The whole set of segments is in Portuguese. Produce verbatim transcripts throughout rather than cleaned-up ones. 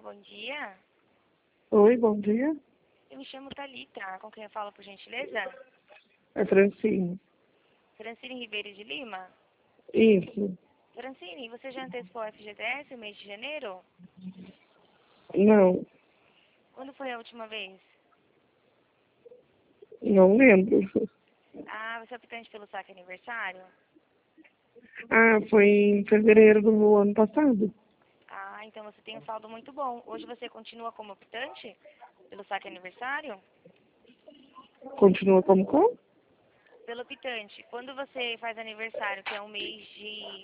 Alô, bom dia. Oi, bom dia. Eu me chamo Thalita. Com quem eu falo, por gentileza? É Francine. Francine Ribeiro de Lima? Isso. Francine, você já antecipou o F G T S no mês de janeiro? Não, Quando foi a última vez? não lembro. Ah, você é optante pelo saque aniversário? Ah, foi em fevereiro do ano passado. Ah, então você tem um saldo muito bom. Hoje você continua como optante pelo saque aniversário? Continua como com? Pelo optante. Quando você faz aniversário, que é um mês de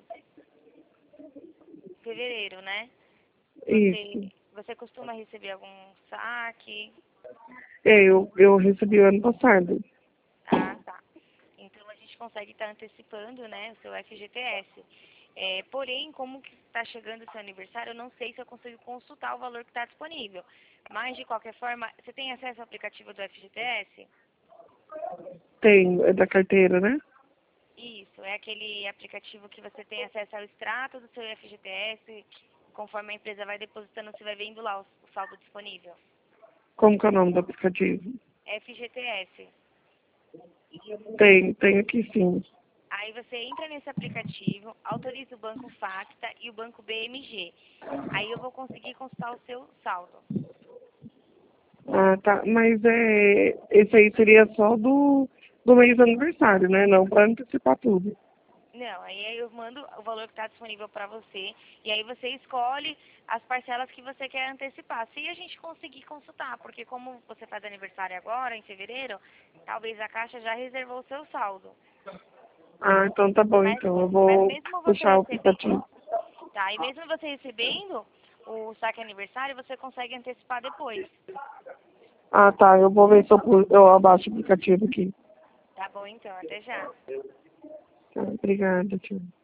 fevereiro, né? Você, Isso. você costuma receber algum saque? É, eu, eu recebi o ano passado. Ah, tá. Então a gente consegue estar antecipando, né, o seu F G T S. É, porém, como que está chegando o seu aniversário, eu não sei se eu consigo consultar o valor que está disponível. Mas, de qualquer forma, você tem acesso ao aplicativo do F G T S? Tem, é da carteira, né? Isso, é aquele aplicativo que você tem acesso ao extrato do seu F G T S, conforme a empresa vai depositando, você vai vendo lá o, o saldo disponível. Como que é o nome do aplicativo? F G T S. Tem, tem aqui sim. Aí você entra nesse aplicativo, autoriza o banco Facta e o banco B M G. Aí eu vou conseguir consultar o seu saldo. Ah, tá. Mas é, esse aí seria só do, do mês do aniversário, né? Não para antecipar tudo. Não, aí eu mando o valor que está disponível para você e aí você escolhe as parcelas que você quer antecipar. Se a gente conseguir consultar, porque como você faz aniversário agora, em fevereiro, talvez a Caixa já reservou o seu saldo. Ah, então tá bom, Mas, então. Eu mas vou mesmo você puxar o recebendo, aplicativo. tá? E mesmo você recebendo o saque aniversário, você consegue antecipar depois. Ah, tá. Eu vou ver se eu, pu- eu abaixo o aplicativo aqui. Tá bom, então, até já. Tá, obrigada, tio.